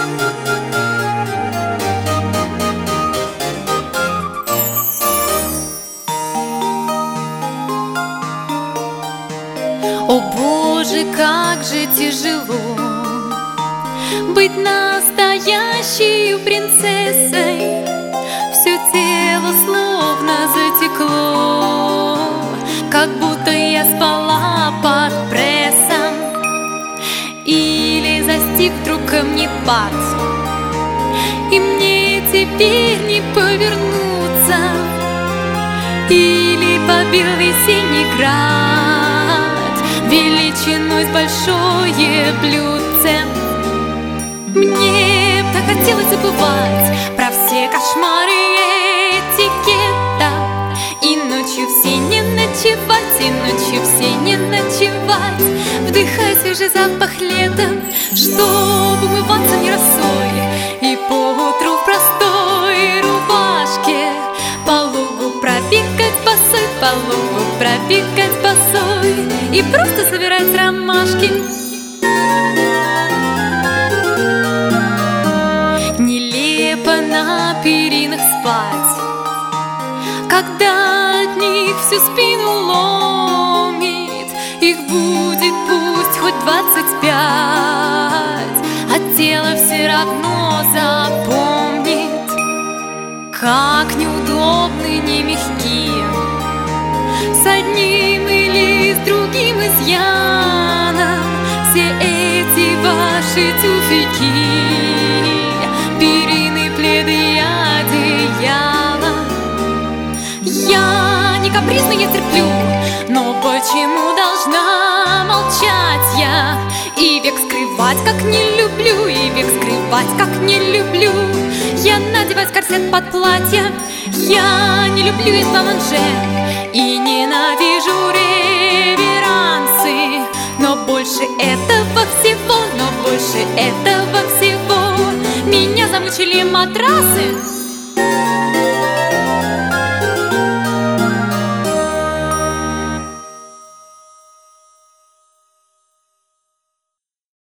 О Боже, как же тяжело быть настоящей принцессой. Все тело словно затекло, как будто я спала под прессом, или застиг вдруг камнепад, и мне теперь не повернуться, или побил весенний град величиной с большое блюдце. Мне так хотелось забывать про все кошмары этикета, и ночью все не ночевать, и ночью все не ночевать, вдыхая свежий запах лета, чтобы умываться не росой, и поутру в простой рубашке по лугу пробегать босой, по лугу пробегать босой, и просто собирать ромашки. Нелепо на перинах спать, когда от них всю спину ломит. Их будет пусть хоть 25, а тело все равно запомнит, как неудобны, немягкие, с одним или с другим изъяном все эти ваши тюфяки, перины, пледы и одеяла. Я не капризна, я терплю, но почему должна молчать я? И век скрывать, как не люблю, и век скрывать, как не люблю. Я надевать корсет под платье, я не люблю эспаманже и ненавижу реверансы. Но больше этого всего, но больше этого всего меня замучили матрасы.